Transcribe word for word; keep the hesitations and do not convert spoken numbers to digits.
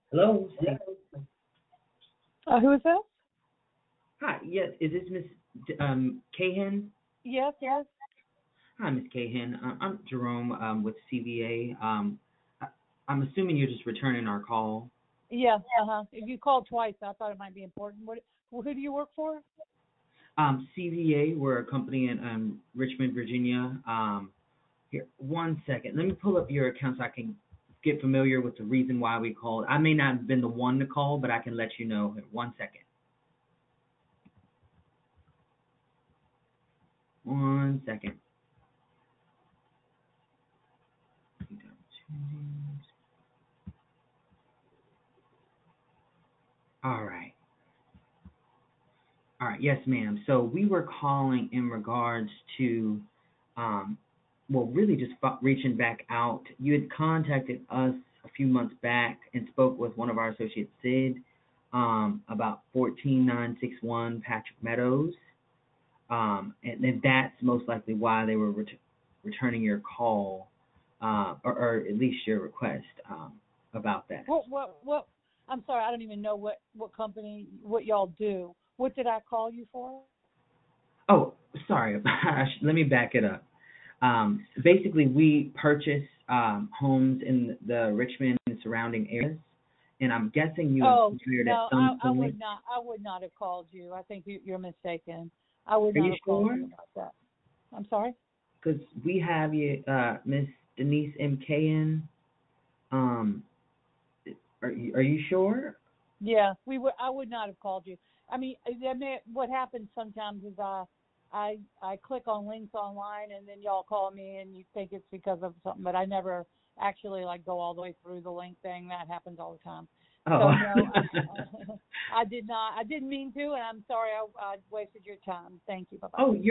Hello. Thank- Uh, who is this? Hi. Yes. Is this Miss D- um, Cahan? Yes, yes. Hi, Miss Cahan. Uh, I'm Jerome um, with C V A. Um, I, I'm assuming you're just returning our call. Yes, uh-huh. If you called twice, I thought it might be important. What, who do you work for? Um, C V A. We're a company in um, Richmond, Virginia. Um, here, one second. Let me pull up your account so I can get familiar with the reason why we called. I may not have been the one to call, but I can let you know. Here, one second. One second. All right. All right, yes, ma'am. So we were calling in regards to, um, well, really just fo- reaching back out. You had contacted us a few months back and spoke with one of our associates, Sid, um, about one four nine six one Patrick Meadows, um, and, and that's most likely why they were ret- returning your call, uh, or, or at least your request um, about that. What, what, what? I'm sorry, I don't even know what, what company, what y'all do. What did I call you for? Oh, sorry. Let me back it up. Um, basically, we purchase um, homes in the Richmond and surrounding areas, and I'm guessing you Oh, inquired at no, I, some I point. would not, I would not have called you. I think you, you're mistaken. I would Are not you have called sure? you about that. I'm sorry? Because we have you, uh, Miss Denise M. Cahan. Um, are you, are you sure? Yeah, we would. I would not have called you. I mean, I mean, what happens sometimes is I, I, I click on links online, and then y'all call me, and you think it's because of something, but I never actually like go all the way through the link thing. That happens all the time. Oh. So no, I, I did not. I didn't mean to, and I'm sorry I, I wasted your time. Thank you. Bye bye. Oh,